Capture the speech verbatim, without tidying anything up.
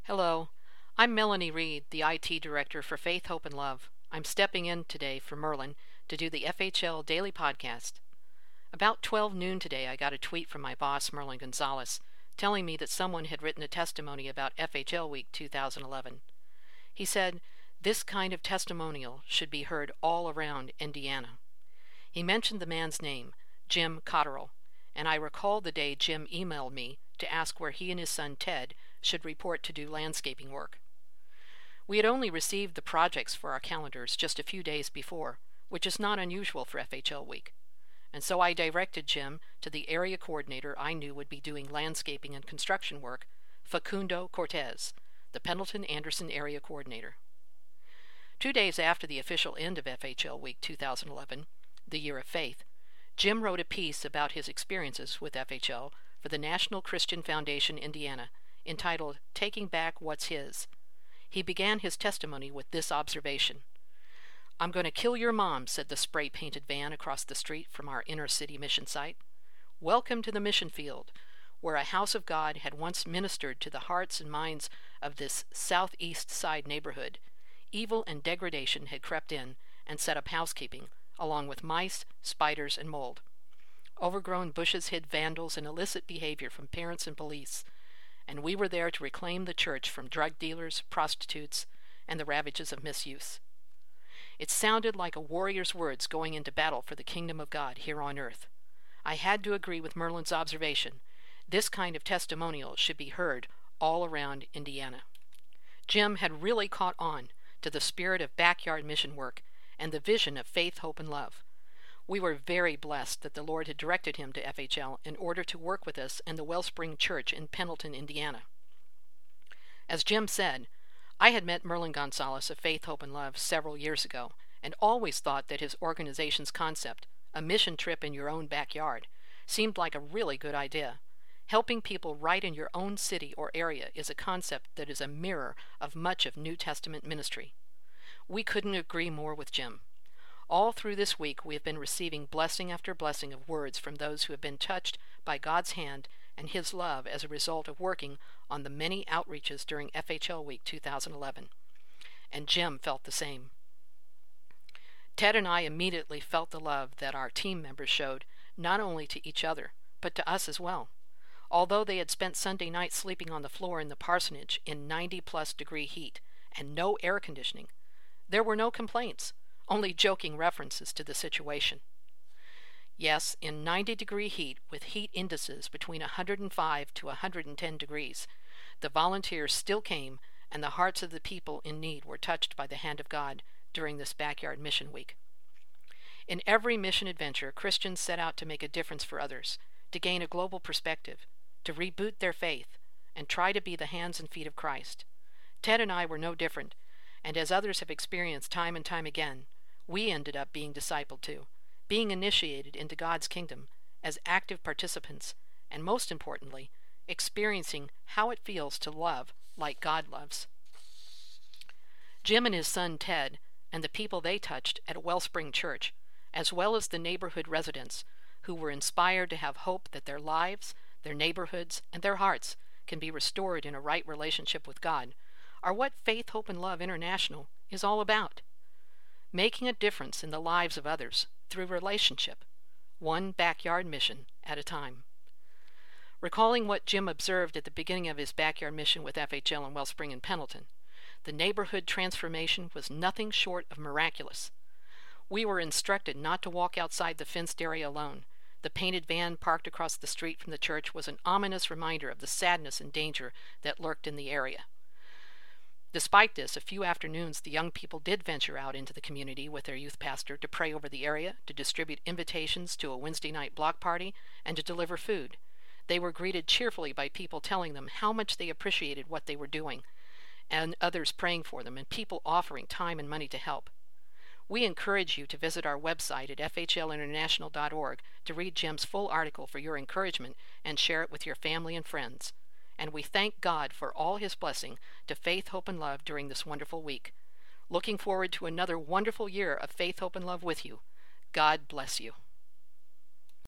Hello, I'm Melanie Reed, the I T Director for Faith, Hope, and Love. I'm stepping in today for Merlin to do the F H L Daily Podcast. About twelve noon today, I got a tweet from my boss, Merlin Gonzalez, telling me that someone had written a testimony about F H L Week two thousand eleven. He said, "This kind of testimonial should be heard all around Indiana." He mentioned the man's name, Jim Cotterill, and I recalled the day Jim emailed me to ask where he and his son Ted should report to do landscaping work. We had only received the projects for our calendars just a few days before, which is not unusual for F H L Week, and so I directed Jim to the area coordinator I knew would be doing landscaping and construction work, Facundo Cortez, the Pendleton-Anderson area coordinator. Two days after the official end of F H L Week two thousand eleven, the Year of Faith, Jim wrote a piece about his experiences with F H L for the National Christian Foundation Indiana, entitled Taking Back What's His. He began his testimony with this observation: "I'm going to kill your mom," said the spray-painted van across the street from our inner-city mission site. "Welcome to the mission field, where a house of God had once ministered to the hearts and minds of this southeast side neighborhood. Evil and degradation had crept in and set up housekeeping, along with mice, spiders, and mold. Overgrown bushes hid vandals and illicit behavior from parents and police, and we were there to reclaim the church from drug dealers, prostitutes, and the ravages of misuse." It sounded like a warrior's words going into battle for the kingdom of God here on earth. I had to agree with Merlin's observation. This kind of testimonial should be heard all around Indiana. Jim had really caught on to the spirit of backyard mission work and the vision of faith, hope, and love. We were very blessed that the Lord had directed him to F H L in order to work with us and the Wellspring Church in Pendleton, Indiana. As Jim said, I had met Merlin Gonzalez of Faith, Hope, and Love several years ago and always thought that his organization's concept, a mission trip in your own backyard, seemed like a really good idea. Helping people right in your own city or area is a concept that is a mirror of much of New Testament ministry. We couldn't agree more with Jim. All through this week we have been receiving blessing after blessing of words from those who have been touched by God's hand and His love as a result of working on the many outreaches during F H L Week two thousand eleven. And Jim felt the same. Ted and I immediately felt the love that our team members showed, not only to each other, but to us as well. Although they had spent Sunday night sleeping on the floor in the parsonage in ninety-plus degree heat and no air conditioning, there were no complaints, only joking references to the situation. Yes, in ninety-degree heat with heat indices between one hundred five to one hundred ten degrees, the volunteers still came, and the hearts of the people in need were touched by the hand of God during this backyard mission week. In every mission adventure, Christians set out to make a difference for others, to gain a global perspective, to reboot their faith, and try to be the hands and feet of Christ. Ted and I were no different, and as others have experienced time and time again, we ended up being discipled too, being initiated into God's kingdom as active participants, and most importantly, experiencing how it feels to love like God loves. Jim and his son Ted and the people they touched at Wellspring Church, as well as the neighborhood residents who were inspired to have hope that their lives, their neighborhoods, and their hearts can be restored in a right relationship with God, are what Faith, Hope, and Love International is all about. Making a difference in the lives of others through relationship, one backyard mission at a time. Recalling what Jim observed at the beginning of his backyard mission with F H L in Wellspring and Pendleton, the neighborhood transformation was nothing short of miraculous. We were instructed not to walk outside the fenced area alone. The painted van parked across the street from the church was an ominous reminder of the sadness and danger that lurked in the area. Despite this, a few afternoons the young people did venture out into the community with their youth pastor to pray over the area, to distribute invitations to a Wednesday night block party, and to deliver food. They were greeted cheerfully by people telling them how much they appreciated what they were doing, and others praying for them, and people offering time and money to help. We encourage you to visit our website at f h l international dot org to read Jim's full article for your encouragement and share it with your family and friends. And we thank God for all His blessing to Faith, Hope, and Love during this wonderful week. Looking forward to another wonderful year of Faith, Hope, and Love with you. God bless you.